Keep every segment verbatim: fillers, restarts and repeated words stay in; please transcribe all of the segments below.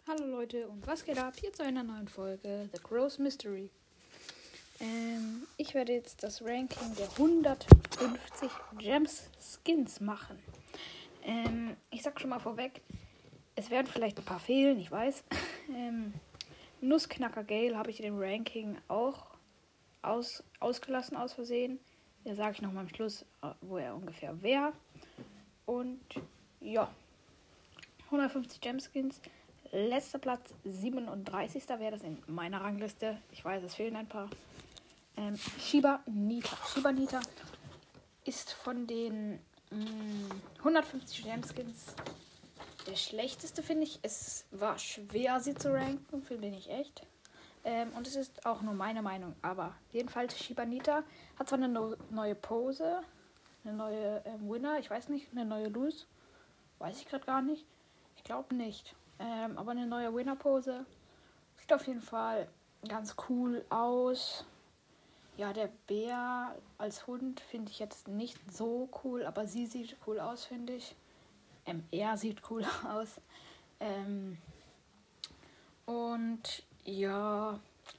Hallo Leute und was geht ab? Hier zu einer neuen Folge The Gross Mystery. Ähm, ich werde jetzt das Ranking der hundertfünfzig Gems Skins machen. Ähm, ich sag schon mal vorweg, es werden vielleicht ein paar fehlen, ich weiß. Ähm, Nussknacker Gale habe ich in dem Ranking auch aus, ausgelassen aus Versehen. Da sage ich nochmal am Schluss, wo er ungefähr wäre. Und ja, hundertfünfzig Gemskins. Letzter Platz, siebenunddreißigster wäre das in meiner Rangliste. Ich weiß, es fehlen ein paar. Ähm, Shiba Nita. Shiba Nita ist von den mh, hundertfünfzig Gemskins der schlechteste, finde ich. Es war schwer, sie zu ranken, finde ich echt. Ähm, und es ist auch nur meine Meinung. Aber jedenfalls, Shiba Nita hat zwar eine no- neue Pose, eine neue ähm, Winner, ich weiß nicht, eine neue Lose. Weiß ich gerade gar nicht. Ich glaube nicht. Ähm, aber eine neue Winner-Pose. Sieht auf jeden Fall ganz cool aus. Ja, der Bär als Hund finde ich jetzt nicht so cool, aber sie sieht cool aus, finde ich. Ähm, er sieht cool aus. Ähm, und ja,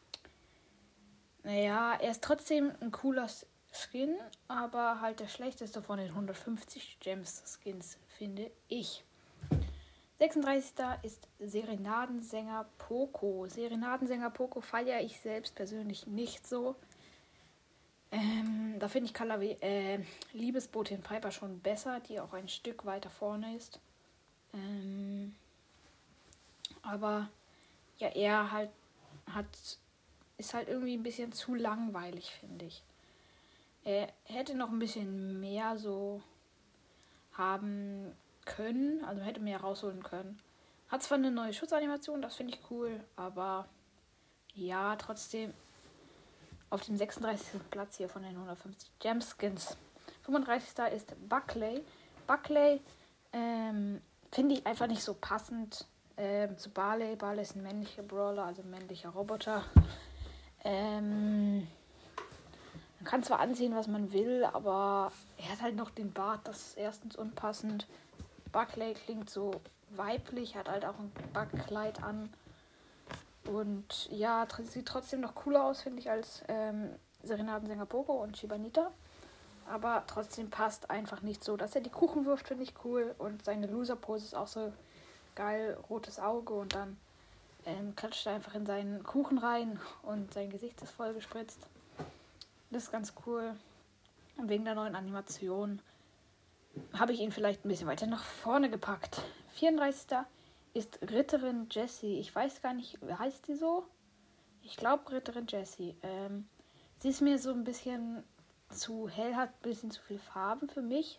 naja, er ist trotzdem ein cooler Skin, aber halt der schlechteste von den hundertfünfzig Gems-Skins, finde ich. sechsunddreißigster ist Serenadensänger Poco. Serenadensänger Poco feiere ich selbst persönlich nicht so. Ähm, da finde ich Color äh, Liebesbotin Piper schon besser, die auch ein Stück weiter vorne ist. Ähm, aber ja, er halt hat ist halt irgendwie ein bisschen zu langweilig, finde ich. Er hätte noch ein bisschen mehr so haben können, also hätte mehr rausholen können. Hat zwar eine neue Schutzanimation, das finde ich cool, aber ja, trotzdem auf dem sechsunddreißigsten Platz hier von den hundertfünfzig Gemskins. fünfunddreißigster ist Buckley. Buckley ähm, finde ich einfach nicht so passend ähm, zu Barley. Barley ist ein männlicher Brawler, also ein männlicher Roboter. Ähm, man kann zwar anziehen, was man will, aber er hat halt noch den Bart, das ist erstens unpassend. Buckley klingt so weiblich, hat halt auch ein Backkleid an. Und ja, tr- sieht trotzdem noch cooler aus, finde ich, als ähm, Serenadensänger Poco und Shiba Nita. Aber trotzdem passt einfach nicht so. Dass er die Kuchen wirft, finde ich cool. Und seine Loser-Pose ist auch so geil. Rotes Auge und dann ähm, klatscht er einfach in seinen Kuchen rein und sein Gesicht ist voll gespritzt. Das ist ganz cool. Und wegen der neuen Animation habe ich ihn vielleicht ein bisschen weiter nach vorne gepackt. vierunddreißigster ist Ritterin Jessie. Ich weiß gar nicht, heißt die so? Ich glaube Ritterin Jessie. Ähm, sie ist mir so ein bisschen zu hell, hat ein bisschen zu viel Farben für mich.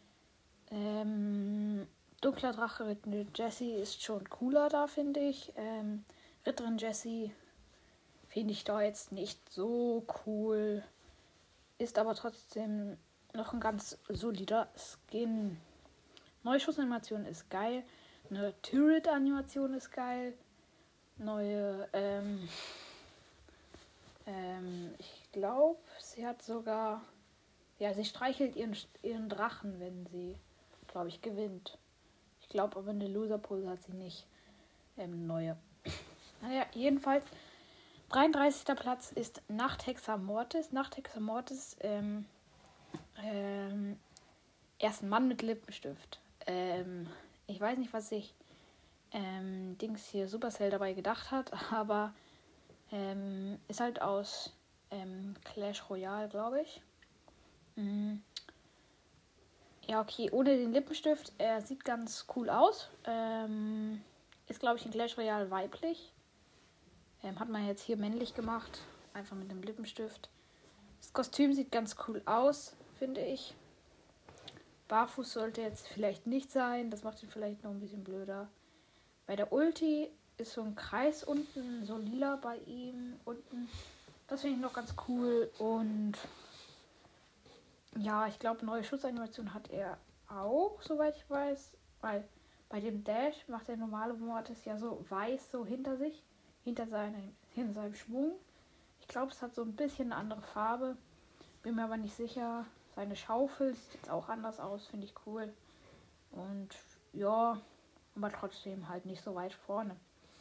Ähm, dunkler Drache Ritterin Jessie ist schon cooler da, finde ich. Ähm, Ritterin Jessie finde ich da jetzt nicht so cool. Ist aber trotzdem noch ein ganz solider Skin. Neue Schussanimation ist geil. Eine Turret-Animation ist geil. Neue, ähm, ähm, ich glaube, sie hat sogar, ja, sie streichelt ihren, ihren Drachen, wenn sie, glaube ich, gewinnt. Ich glaube aber eine Loser-Pose hat sie nicht. Ähm, neue. Naja, jedenfalls, dreiunddreißigster Platz ist Nachthexer Mortis. Nachthexer Mortis, ähm, ähm, er ist ein Mann mit Lippenstift. Ähm, ich weiß nicht, was sich ähm, Dings hier Supercell dabei gedacht hat, aber ähm, ist halt aus ähm, Clash Royale, glaube ich. Mhm. Ja, okay, ohne den Lippenstift. Er sieht ganz cool aus. Ähm, ist, glaube ich, in Clash Royale weiblich. Ähm, hat man jetzt hier männlich gemacht. Einfach mit dem Lippenstift. Das Kostüm sieht ganz cool aus, finde ich. Barfuß sollte jetzt vielleicht nicht sein. Das macht ihn vielleicht noch ein bisschen blöder. Bei der Ulti ist so ein Kreis unten, so lila bei ihm unten. Das finde ich noch ganz cool. Und ja, ich glaube, neue Schutzanimation hat er auch, soweit ich weiß. Weil bei dem Dash macht der normale Mortis ja so weiß so hinter sich, hinter seinem, hinter seinem Schwung. Ich glaube, es hat so ein bisschen eine andere Farbe. Bin mir aber nicht sicher. Seine Schaufel sieht jetzt auch anders aus, finde ich cool. Und ja, aber trotzdem halt nicht so weit vorne.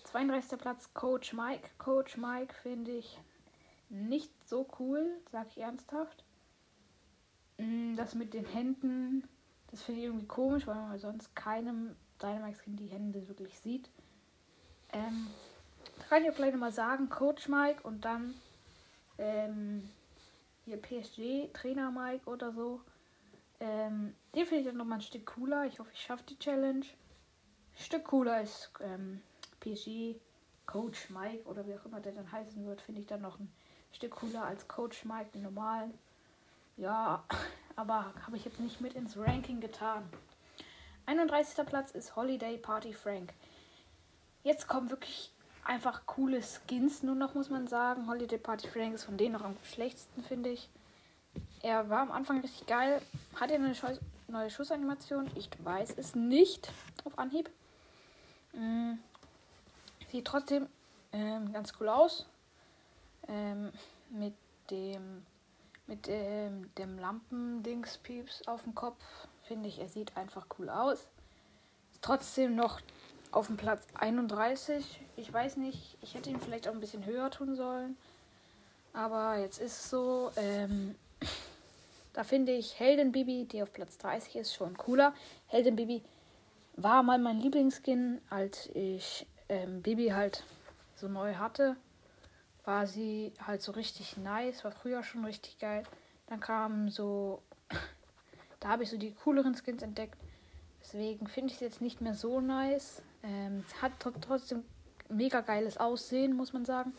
zweiunddreißigster Platz Coach Mike. Coach Mike finde ich nicht so cool, sag ich ernsthaft. Das mit den Händen, das finde ich irgendwie komisch, weil man sonst keinem Dynamax-Skin die Hände wirklich sieht. Ähm, da kann ich auch gleich nochmal sagen, Coach Mike und dann ähm, hier P S G, Trainer Mike oder so. Ähm, den finde ich dann nochmal ein Stück cooler. Ich hoffe, ich schaffe die Challenge. Ein Stück cooler ist ähm, P S G, Coach Mike oder wie auch immer der dann heißen wird, finde ich dann noch ein Stück cooler als Coach Mike, den normalen. Ja, aber habe ich jetzt nicht mit ins Ranking getan. einunddreißigster Platz ist Holiday Party Frank. Jetzt kommen wirklich einfach coole Skins nur noch, muss man sagen. Holiday Party Frank ist von denen noch am schlechtesten, finde ich. Er war am Anfang richtig geil. Hat er eine neue Schussanimation? Ich weiß es nicht auf Anhieb. Mhm. Sieht trotzdem ähm, ganz cool aus. Ähm, mit dem mit dem, dem Lampen-Dings-Pieps auf dem Kopf. Finde ich, er sieht einfach cool aus. Ist trotzdem noch auf dem Platz einunddreißig. Ich weiß nicht, ich hätte ihn vielleicht auch ein bisschen höher tun sollen. Aber jetzt ist es so. Ähm, da finde ich Helden-Bibi, die auf Platz dreißig ist, schon cooler. Helden-Bibi war mal mein Lieblingsskin, als ich ähm, Bibi halt so neu hatte. War sie halt so richtig nice, war früher schon richtig geil. Dann kamen so, da habe ich so die cooleren Skins entdeckt. Deswegen finde ich es jetzt nicht mehr so nice. Ähm, es hat tr- trotzdem mega geiles Aussehen, muss man sagen.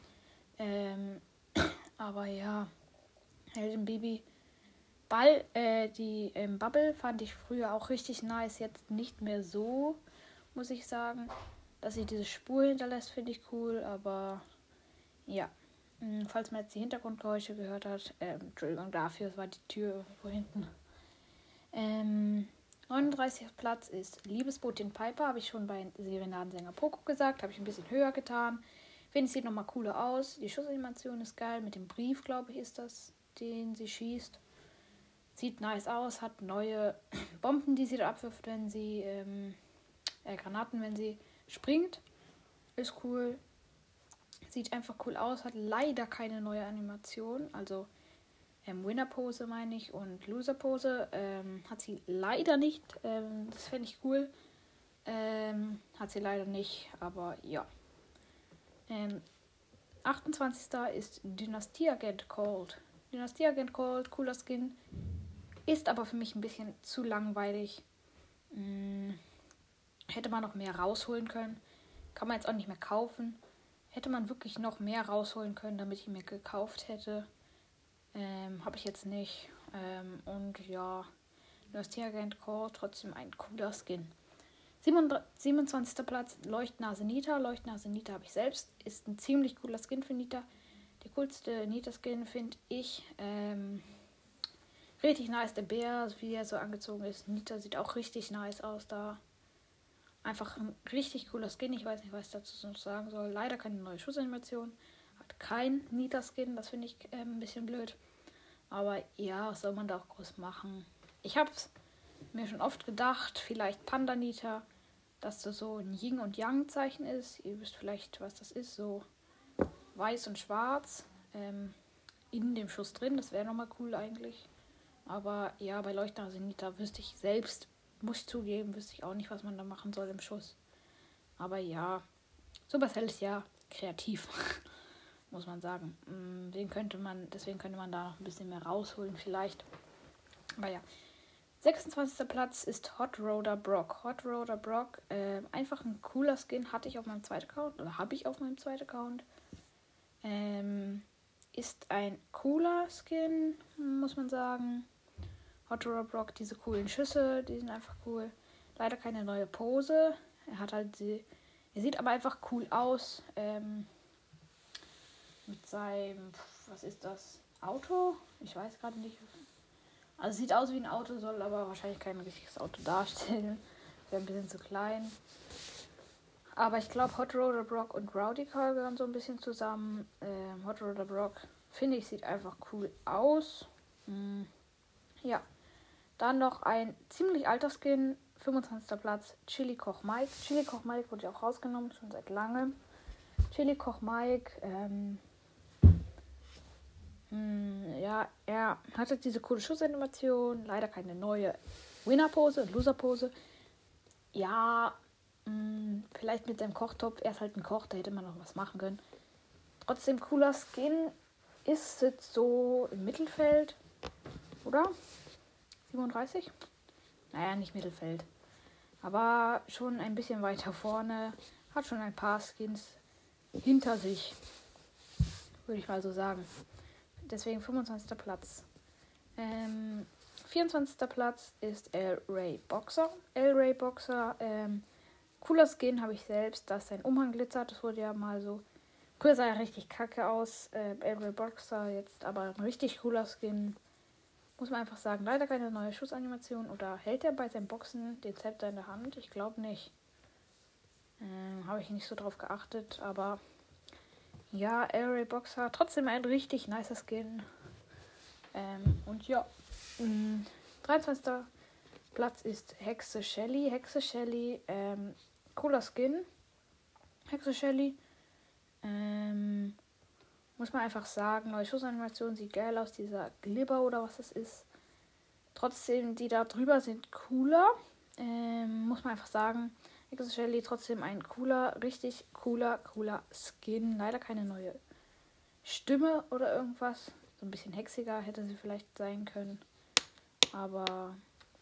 Ähm, aber ja, Helden Bibi. Ball, äh, die ähm, Bubble fand ich früher auch richtig nice, jetzt nicht mehr so, muss ich sagen. Dass sie diese Spur hinterlässt, finde ich cool, aber ja, falls man jetzt die Hintergrundgeräusche gehört hat, ähm, Entschuldigung dafür, es war die Tür irgendwo hinten. Ähm, neununddreißigster Platz ist Liebesbotin Piper, habe ich schon bei Serenadensänger Poco gesagt, habe ich ein bisschen höher getan. Finde ich, sieht nochmal cooler aus. Die Schussanimation ist geil, mit dem Brief, glaube ich, ist das, den sie schießt. Sieht nice aus, hat neue Bomben, die sie da abwirft, wenn sie, ähm, äh, Granaten, wenn sie springt. Ist cool. Sieht einfach cool aus, hat leider keine neue Animation. Also ähm, Winner-Pose meine ich und Loser-Pose ähm, hat sie leider nicht. Ähm, das fände ich cool. Ähm, hat sie leider nicht, aber ja. Ähm, achtundzwanzigster ist Dynastie-Agent Cold. Dynastie-Agent Cold, cooler Skin. Ist aber für mich ein bisschen zu langweilig. Hm, hätte man noch mehr rausholen können. Kann man jetzt auch nicht mehr kaufen. Hätte man wirklich noch mehr rausholen können, damit ich mir gekauft hätte. Ähm, habe ich jetzt nicht. Ähm, und ja, Dynastie-Agent Core, trotzdem ein cooler Skin. siebenundzwanzigster Platz, Leuchtnase Nita. Leuchtnase Nita habe ich selbst. Ist ein ziemlich cooler Skin für Nita. Der coolste Nita-Skin finde ich. Ähm, richtig nice, der Bär, wie er so angezogen ist. Nita sieht auch richtig nice aus da. Einfach ein richtig cooler Skin. Ich weiß nicht, was ich dazu noch sagen soll. Leider keine neue Schussanimation. Hat kein Nita-Skin. Das finde ich äh, ein bisschen blöd. Aber ja, was soll man da auch groß machen? Ich habe es mir schon oft gedacht. Vielleicht Panda Nita. Dass das so ein Yin- und Yang-Zeichen ist. Ihr wisst vielleicht, was das ist. So weiß und schwarz. Ähm, in dem Schuss drin. Das wäre nochmal cool eigentlich. Aber ja, bei Leuchtnase Nita wüsste ich selbst, muss ich zugeben, wüsste ich auch nicht, was man da machen soll im Schuss. Aber ja, Supercell ist ja kreativ, muss man sagen. Den könnte man, deswegen könnte man da noch ein bisschen mehr rausholen vielleicht. Aber ja, sechsundzwanzigster Platz ist Hot Roder Brock. Hot Roder Brock, äh, einfach ein cooler Skin, hatte ich auf meinem zweiten Account, oder habe ich auf meinem zweiten Account. Ähm, ist ein cooler Skin, muss man sagen. Hot Roder Brock, diese coolen Schüsse, die sind einfach cool. Leider keine neue Pose. Er hat halt die, er sieht aber einfach cool aus. Ähm, mit seinem, was ist das? Auto? Ich weiß gerade nicht. Also sieht aus wie ein Auto, soll aber wahrscheinlich kein richtiges Auto darstellen. Wäre ein bisschen zu klein. Aber ich glaube, Hot Roder Brock und Rowdy Carl gehören so ein bisschen zusammen. Ähm, Hot Roder Brock, finde ich, sieht einfach cool aus. Hm. Ja. Dann noch ein ziemlich alter Skin fünfundzwanzigster Platz Chili Koch Mike. Chili Koch Mike wurde ja auch rausgenommen, schon seit langem. Chili Koch Mike, ähm, mh, ja, er hatte diese coole Schussanimation, leider keine neue Winner-Pose und Loser-Pose. Ja, mh, vielleicht mit seinem Kochtopf, er ist halt ein Koch, da hätte man noch was machen können. Trotzdem cooler Skin, ist jetzt so im Mittelfeld, oder? siebenunddreißig? Naja, nicht Mittelfeld. Aber schon ein bisschen weiter vorne. Hat schon ein paar Skins hinter sich. Würde ich mal so sagen. Deswegen fünfundzwanzigster Platz. Ähm, vierundzwanzigster Platz ist El Rey Boxer. El Rey Boxer, ähm, cooler Skin habe ich selbst. Da ist sein Umhang glitzert. Das wurde ja mal so. Früher sah er richtig kacke aus. Äh, El Rey Boxer, jetzt aber ein richtig cooler Skin. Muss man einfach sagen, leider keine neue Schussanimation. Oder hält er bei seinem Boxen den Zepter in der Hand? Ich glaube nicht. Ähm, Habe ich nicht so drauf geachtet. Aber ja, El Rey Boxer. Trotzdem ein richtig nicer Skin. Ähm, und ja. Mh, dreiundzwanzigster Platz ist Hexe Shelly. Hexe Shelly. Ähm, cooler Skin. Hexe Shelly. Ähm... Muss man einfach sagen, neue Schussanimation sieht geil aus, dieser Glibber oder was das ist. Trotzdem, die da drüber sind cooler. Ähm, muss man einfach sagen. Hexe Shelly trotzdem ein cooler, richtig cooler, cooler Skin. Leider keine neue Stimme oder irgendwas. So ein bisschen hexiger hätte sie vielleicht sein können. Aber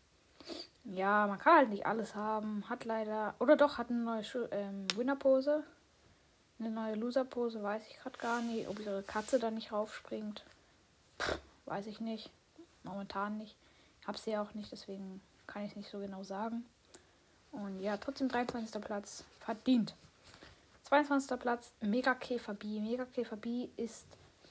ja, man kann halt nicht alles haben. Hat leider, oder doch, hat eine neue Schu- ähm, Winner-Pose. Eine neue Loser-Pose, weiß ich gerade gar nicht. Ob ihre Katze da nicht raufspringt, Pff, weiß ich nicht. Momentan nicht. Hab sie auch nicht, deswegen kann ich es nicht so genau sagen. Und ja, trotzdem dreiundzwanzigster Platz. Verdient. zweiundzwanzigster Platz, Megakäfer B. Megakäfer B ist...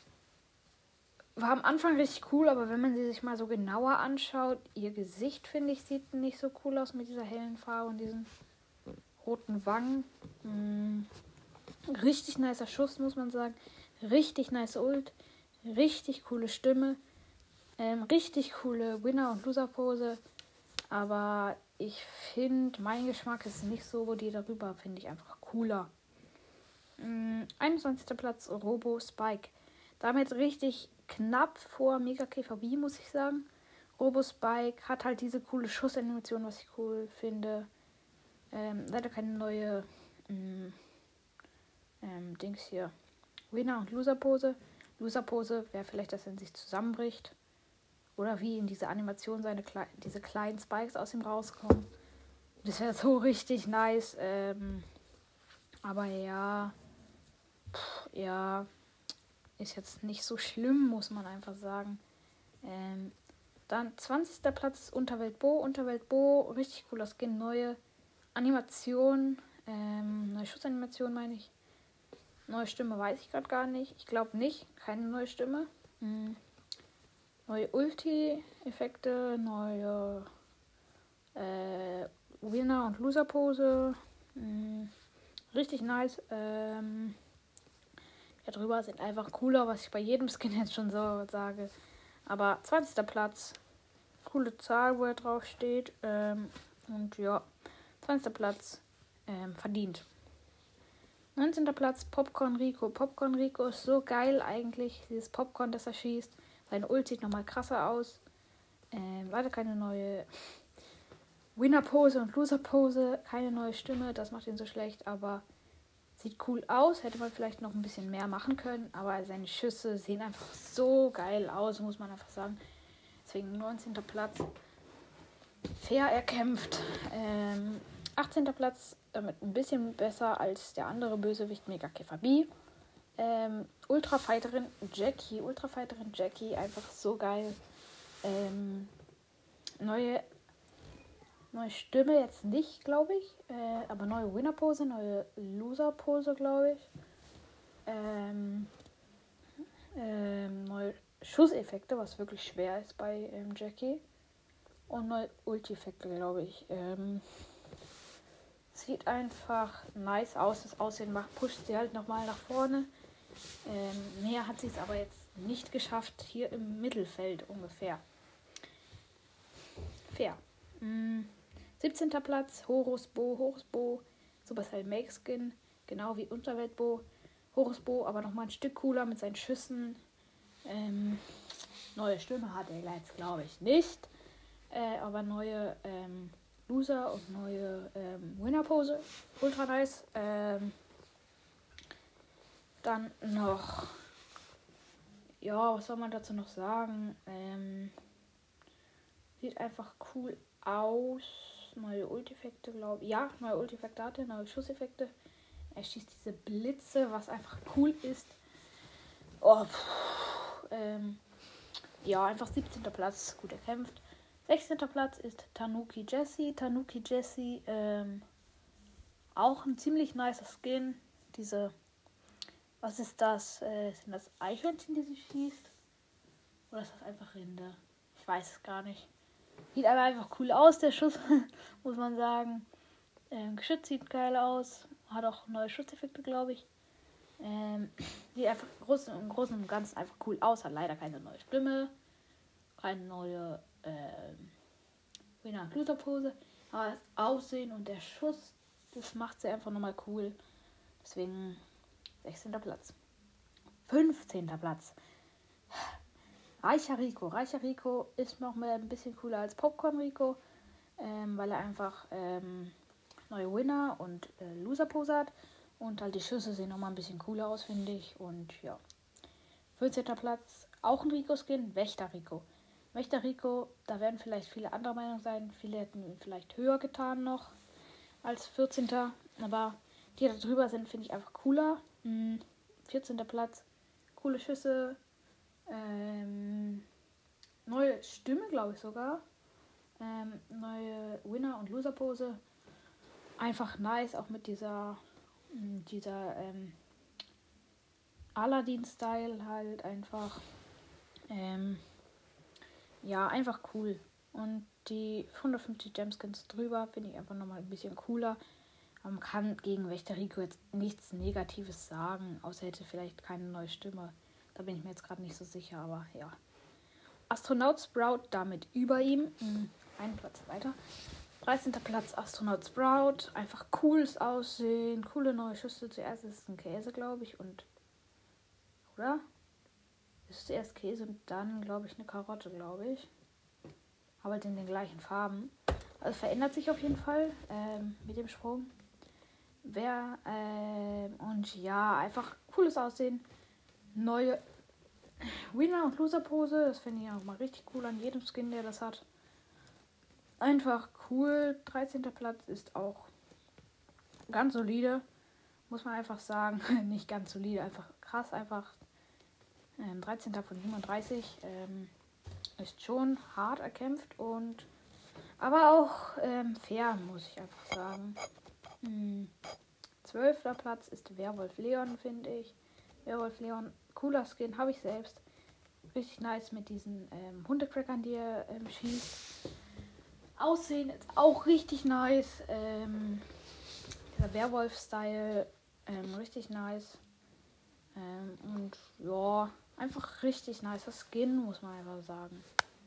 War am Anfang richtig cool, aber wenn man sie sich mal so genauer anschaut, ihr Gesicht, finde ich, sieht nicht so cool aus mit dieser hellen Farbe und diesen roten Wangen. Hm. Richtig nicer Schuss, muss man sagen. Richtig nice Ult. Richtig coole Stimme. Ähm, richtig coole Winner- und Loser-Pose. Aber ich finde, mein Geschmack ist nicht so, die darüber finde ich einfach cooler. Ähm, einundzwanzigster Platz Robo Spike. Damit richtig knapp vor Megakäfer B, muss ich sagen. Robo Spike hat halt diese coole Schussanimation, was ich cool finde. Ähm, leider keine neue... Mh, Ähm, Dings hier. Winner- und Loser-Pose. Loser-Pose wäre vielleicht, dass er in sich zusammenbricht. Oder wie in dieser Animation seine Kle- diese kleinen Spikes aus ihm rauskommen. Das wäre so richtig nice. Ähm, aber ja. Pff, ja. Ist jetzt nicht so schlimm, muss man einfach sagen. Ähm, dann zwanzigster Platz ist Unterwelt Bo. Unterwelt Bo, richtig cooler Skin. Neue Animation. Ähm, neue Schussanimation meine ich. Neue Stimme weiß ich gerade gar nicht. Ich glaube nicht. Keine neue Stimme. Hm. Neue Ulti-Effekte. Neue äh, Winner- und Loser-Pose. Hm. Richtig nice. Ähm, ja, drüber sind einfach cooler, was ich bei jedem Skin jetzt schon so sage. Aber zwanzigster Platz. Coole Zahl, wo er drauf steht. Ähm, und ja, zwanzigster Platz. Ähm, verdient. neunzehnter Platz, Popcorn Rico. Popcorn Rico ist so geil eigentlich. Dieses Popcorn, das er schießt. Sein Ult sieht nochmal krasser aus. Ähm, leider keine neue Winner-Pose und Loser-Pose. Keine neue Stimme. Das macht ihn so schlecht. Aber sieht cool aus. Hätte man vielleicht noch ein bisschen mehr machen können. Aber seine Schüsse sehen einfach so geil aus, muss man einfach sagen. Deswegen neunzehnter Platz. Fair erkämpft. Ähm, achtzehnter Platz. Damit ein bisschen besser als der andere Bösewicht Megakäfer B. Ähm, Ultrafighterin Jackie. Ultrafighterin Jackie. Einfach so geil. Ähm, neue, neue Stimme jetzt nicht, glaube ich. Äh, aber neue Winner-Pose, neue Loser-Pose, glaube ich. Ähm, ähm, neue Schusseffekte, was wirklich schwer ist bei ähm, Jackie. Und neue Ulti-Effekte, glaube ich. Ähm, Sieht einfach nice aus. Das Aussehen macht, pusht sie halt nochmal nach vorne. Ähm, mehr hat sie es aber jetzt nicht geschafft. Hier im Mittelfeld ungefähr. Fair. Mm, siebzehnter Platz, Horus Bo, Horus Bo, Supercell Make Skin, genau wie Unterwelt Bo. Horus Bo, aber nochmal ein Stück cooler mit seinen Schüssen. Ähm, neue Stimme hat er jetzt, glaube ich, nicht. Äh, aber neue ähm, Loser und neue ähm, Winner-Pose. Ultra nice. Ähm, dann noch. Ja, was soll man dazu noch sagen? Ähm, sieht einfach cool aus. Neue Ult-Effekte, glaube ich. Ja, neue Ult-Effekte hatte, neue Schusseffekte. Er schießt diese Blitze, was einfach cool ist. Oh, pff, ähm, ja, einfach siebzehnter Platz, gut erkämpft. sechzehnter Platz ist Tanuki Jessie. Tanuki Jessie, ähm, auch ein ziemlich nicer Skin. Diese, was ist das? Äh, sind das Eichhörnchen, die sie schießt? Oder ist das einfach Rinde? Ich weiß es gar nicht. Sieht aber einfach cool aus, der Schuss, muss man sagen. Ähm, Geschütz sieht geil aus. Hat auch neue Schutzeffekte, glaube ich. Ähm, sieht einfach im Großen, im Großen und Ganzen einfach cool aus. Hat leider keine neue Stimme. Keine neue ähm, Winner- und Loser-Pose. Aber das Aussehen und der Schuss, das macht sie einfach nochmal cool. Deswegen sechzehnter Platz. fünfzehnter Platz. Reicher Rico. Reicher Rico ist noch mal ein bisschen cooler als Popcorn Rico, ähm, weil er einfach ähm, neue Winner und äh, Loser-Pose hat. Und halt die Schüsse sehen nochmal ein bisschen cooler aus, finde ich. Und ja. vierzehnter Platz. Auch ein Rico-Skin. Wächter Rico. Wächter Rico, da werden vielleicht viele andere Meinung sein. Viele hätten ihn vielleicht höher getan noch als vierzehnter. Aber die da drüber sind, finde ich einfach cooler. Hm, vierzehnter Platz. Coole Schüsse. Ähm, neue Stimme, glaube ich sogar. Ähm, neue Winner- und Loser-Pose. Einfach nice, auch mit dieser, dieser ähm, Aladdin-Style halt einfach. Ähm, ja, einfach cool. Und die hundertfünfzig Gemskins drüber finde ich einfach nochmal ein bisschen cooler. Aber man kann gegen Wächter Rico jetzt nichts Negatives sagen, außer hätte vielleicht keine neue Stimme. Da bin ich mir jetzt gerade nicht so sicher, aber ja. Astronaut Sprout damit über ihm. Mhm. Einen Platz weiter. dreizehnter Platz Astronaut Sprout. Einfach cooles Aussehen, coole neue Schüsse. Zuerst ist es ein Käse, glaube ich, und. Oder? Ist zuerst Käse und dann, glaube ich, eine Karotte, glaube ich. Aber halt in den gleichen Farben. Also es verändert sich auf jeden Fall ähm, mit dem Sprung. Wer, ähm, und ja, einfach cooles Aussehen. Neue Winner- und Loser-Pose. Das finde ich auch mal richtig cool an jedem Skin, der das hat. Einfach cool. dreizehnter Platz ist auch ganz solide. Muss man einfach sagen. Nicht ganz solide, einfach krass. Einfach ähm, dreizehnter von siebenunddreißig. Ähm, ist schon hart erkämpft und aber auch ähm, fair, muss ich einfach sagen. Hm. zwölfter Platz ist Werwolf Leon, finde ich. Werwolf Leon, cooler Skin, habe ich selbst. Richtig nice mit diesen ähm, Hundecrackern, die er ähm, schießt. Aussehen ist auch richtig nice. Ähm, dieser Werwolf-Style, ähm, richtig nice. Ähm, und ja, einfach richtig nicer Skin, muss man einfach sagen.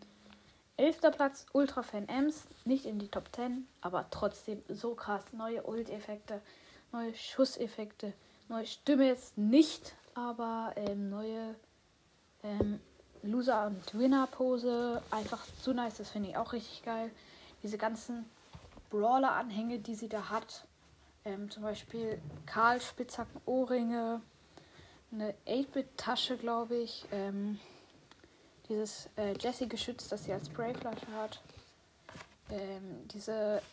elfter Platz, Ultra Fan Ems. Nicht in die Top zehn, aber trotzdem so krass. Neue Ult-Effekte, neue Schusseffekte, neue Stimme jetzt nicht, aber ähm, neue ähm, Loser- und Winner-Pose. Einfach zu nice, das finde ich auch richtig geil. Diese ganzen Brawler-Anhänge, die sie da hat. Ähm, zum Beispiel Karl Spitzhacken-Ohrringe, eine acht-Bit-Tasche, glaube ich. Ähm, dieses äh, Jessie-Geschütz, das sie als Sprayflasche hat. Ähm, diese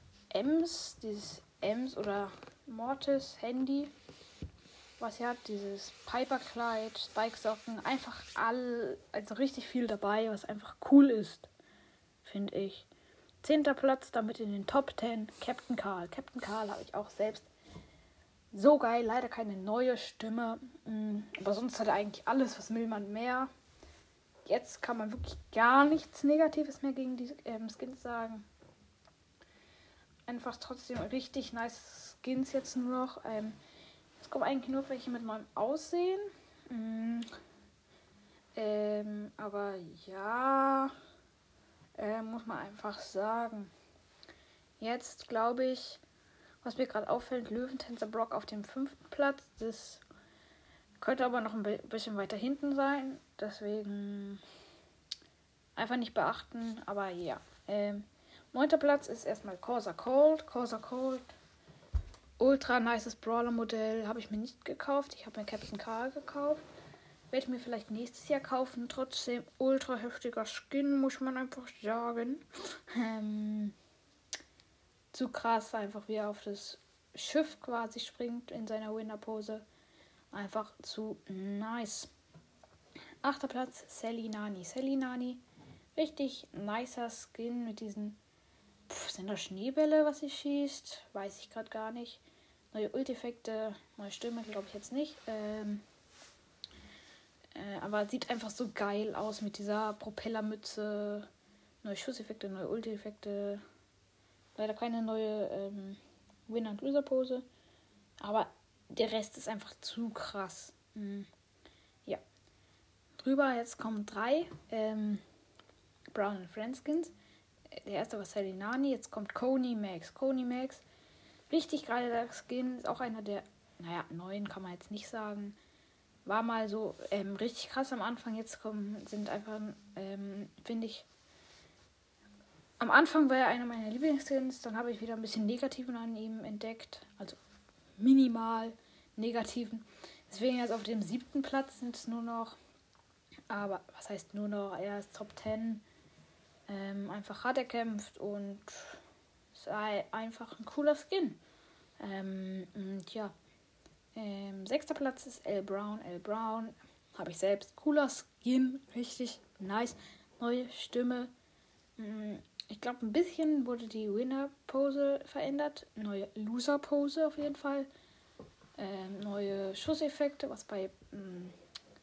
Ems, dieses Ems oder Mortis-Handy, was sie hat. Dieses Piper-Kleid, Spike-Socken. Einfach all, also richtig viel dabei, was einfach cool ist, finde ich. Zehnter Platz, damit in den Top zehn. Captain Karl. Captain Karl habe ich auch selbst. So geil, leider keine neue Stimme. Aber sonst hat er eigentlich alles, was will man mehr. Jetzt kann man wirklich gar nichts Negatives mehr gegen die ähm, Skins sagen. Einfach trotzdem richtig nice Skins jetzt nur noch. Ähm, es kommen eigentlich nur welche mit neuem Aussehen. Mm. Ähm, aber ja, äh, muss man einfach sagen. jetzt glaube ich, was mir gerade auffällt, Löwentänzer Brock auf dem fünften Platz. Das könnte aber noch ein bisschen weiter hinten sein. Deswegen einfach nicht beachten. Aber ja. Ähm, neunter Platz ist erstmal Corsa Cold. Corsa Cold. Ultra nices Brawler-Modell. Habe ich mir nicht gekauft. Ich habe mir Captain Carl gekauft. Werde ich mir vielleicht nächstes Jahr kaufen. Trotzdem ultra heftiger Skin, muss man einfach sagen. Ähm, zu krass, einfach wie er auf das Schiff quasi springt in seiner Winner-Pose. Einfach zu nice. Achter Platz, Sally Nani. Sally Nani, richtig nicer Skin mit diesen... Pff, sind das Schneebälle, was sie schießt? Weiß ich gerade gar nicht. Neue Ult-Effekte, neue Stimme, glaube ich jetzt nicht. Ähm, äh, aber sieht einfach so geil aus mit dieser Propellermütze. Neue Schusseffekte, neue Ult-Effekte. Leider keine neue ähm, Winner- und Loser-Pose. Aber der Rest ist einfach zu krass. Mhm. Ja. Drüber jetzt kommen drei ähm, Brown and Friends Skins. Der erste war Sally Nani. Jetzt kommt Coney Max. Coney Max. Richtig geiler Skin. Ist auch einer der, naja, neuen kann man jetzt nicht sagen. War mal so ähm, richtig krass am Anfang. Jetzt kommen, sind einfach, ähm, finde ich, am Anfang war er einer meiner Lieblingsskins. Dann habe ich wieder ein bisschen Negativen an ihm entdeckt. Also minimal Negativen. Deswegen jetzt auf dem siebten Platz sind es nur noch, aber was heißt nur noch, er ist Top zehn. Ähm, einfach hart erkämpft und sei einfach ein cooler Skin. Ähm, und ja. Ähm, sechster Platz ist L. Brown. L. Brown habe ich selbst. Cooler Skin, richtig nice. Neue Stimme. Ich glaube, ein bisschen wurde die Winner-Pose verändert. Neue Loser-Pose auf jeden Fall. Ähm, neue Schusseffekte, was bei ähm,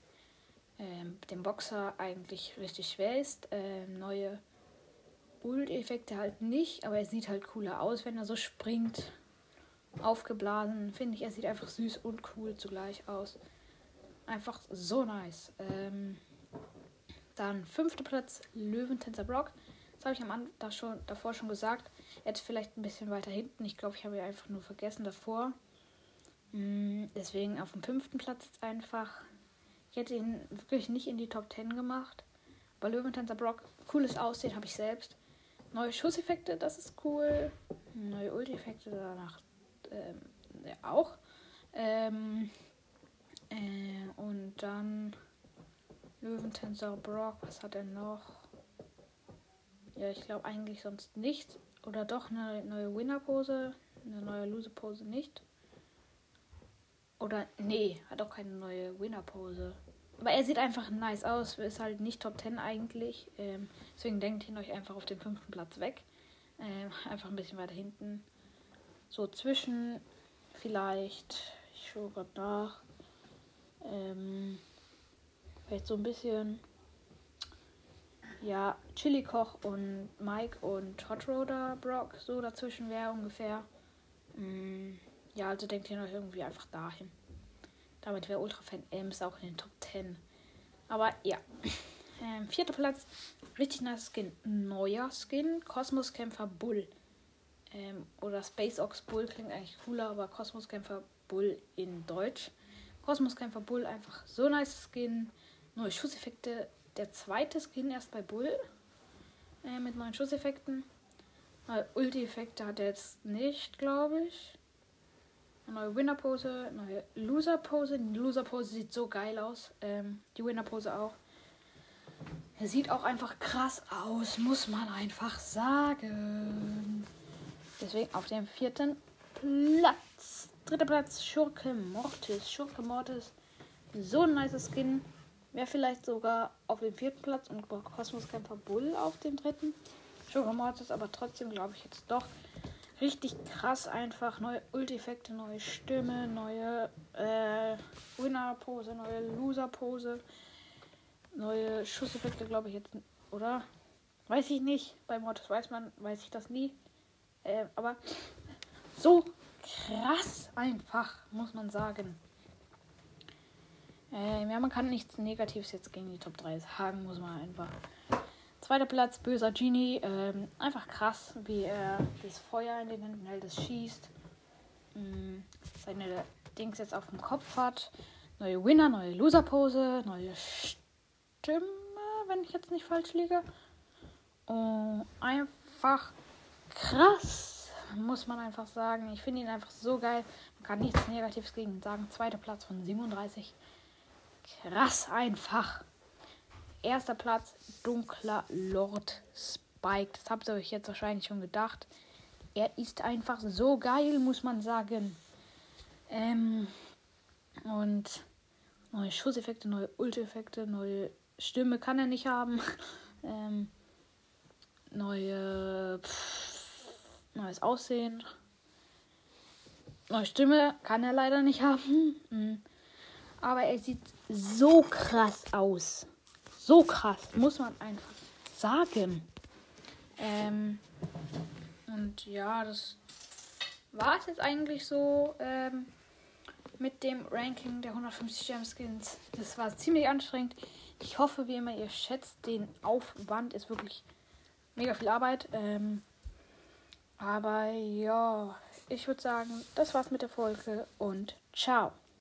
ähm, dem Boxer eigentlich richtig schwer ist. Ähm, neue Ult-Effekte halt nicht, aber er sieht halt cooler aus, wenn er so springt. Aufgeblasen, finde ich, er sieht einfach süß und cool zugleich aus. Einfach so nice. Ähm, dann fünfter Platz, Löwentänzer Brock. Das habe ich am Anfang da schon, davor schon gesagt. Jetzt vielleicht ein bisschen weiter hinten. Ich glaube, ich habe ihn einfach nur vergessen davor. Mm, deswegen auf dem fünften Platz jetzt einfach. Ich hätte ihn wirklich nicht in die Top zehn gemacht. Bei Löwentänzer Brock, cooles Aussehen habe ich selbst. Neue Schusseffekte, das ist cool. Neue Ult-Effekte danach ähm, ja, auch. Ähm, äh, und dann Löwentänzer Brock, was hat er noch? Ja, ich glaube eigentlich sonst nicht. Oder doch eine neue Winner-Pose, eine neue Loser-Pose nicht. Oder, nee, hat auch keine neue Winner-Pose. Aber er sieht einfach nice aus, ist halt nicht Top zehn eigentlich. Ähm, deswegen denkt ihn euch einfach auf den fünften Platz weg. Ähm, einfach ein bisschen weiter hinten. So zwischen vielleicht, ich schaue gerade nach, ähm, vielleicht so ein bisschen, ja, Chili Koch und Mike und Hot Roder Brock, so dazwischen wäre ungefähr. Mm, ja, also denkt ihr noch irgendwie einfach dahin. Damit wäre Ultra-Fan Ems auch in den Top zehn. Aber ja. Ähm, vierter Platz. Richtig nice Skin. Neuer Skin. Kosmoskämpfer Bull. Ähm, oder Space Ox Bull klingt eigentlich cooler, aber Kosmoskämpfer Bull in Deutsch. Kosmoskämpfer Bull einfach so nice Skin. Neue Schusseffekte. Der zweite Skin erst bei Bull. Äh, mit neuen Schusseffekten. Neue Ulti-Effekte hat er jetzt nicht, glaube ich. Eine neue Winner-Pose, neue Loser-Pose. Die Loser-Pose sieht so geil aus. Ähm, die Winner-Pose auch. Er sieht auch einfach krass aus, muss man einfach sagen. Deswegen auf dem vierten Platz. Dritter Platz, Schurke Mortis. Schurke Mortis. So ein nice Skin. Wäre vielleicht sogar auf dem vierten Platz und Kosmoskämpfer Bull auf dem dritten. Schurke Mortis, aber trotzdem glaube ich jetzt doch. Richtig krass einfach. Neue Ult-Effekte, neue Stimme, neue äh, Winner-Pose, neue Loser-Pose, neue Schusseffekte, glaube ich jetzt, oder? Weiß ich nicht. Bei Mortis weiß man, weiß ich das nie. Äh, aber so krass einfach, muss man sagen. Äh, ja, man kann nichts Negatives jetzt gegen die Top drei sagen, muss man einfach Zweiter Platz, böser Genie. Ähm, einfach krass, wie er das Feuer in den Händen hält, das schießt. Ähm, seine Dings jetzt auf dem Kopf hat. Neue Winner, neue Loser-Pose, neue Stimme, wenn ich jetzt nicht falsch liege. Und einfach krass, muss man einfach sagen. Ich finde ihn einfach so geil. Man kann nichts Negatives gegen ihn sagen. Zweiter Platz von siebenunddreißig. Krass einfach. Erster Platz, dunkler Lord Spike. Das habt ihr euch jetzt wahrscheinlich schon gedacht. Er ist einfach so geil, muss man sagen. Ähm, und neue Schusseffekte, neue Ult-Effekte, neue Stimme kann er nicht haben. ähm, neue pff, neues Aussehen. Neue Stimme kann er leider nicht haben. Mhm. Aber er sieht so krass aus. So krass, muss man einfach sagen. Ähm, und ja, das war es jetzt eigentlich so ähm, mit dem Ranking der hundertfünfzig Gem-Skins. Das war ziemlich anstrengend. Ich hoffe, wie immer, ihr schätzt den Aufwand. Ist wirklich mega viel Arbeit. Ähm, aber ja, ich würde sagen, das war's mit der Folge und ciao.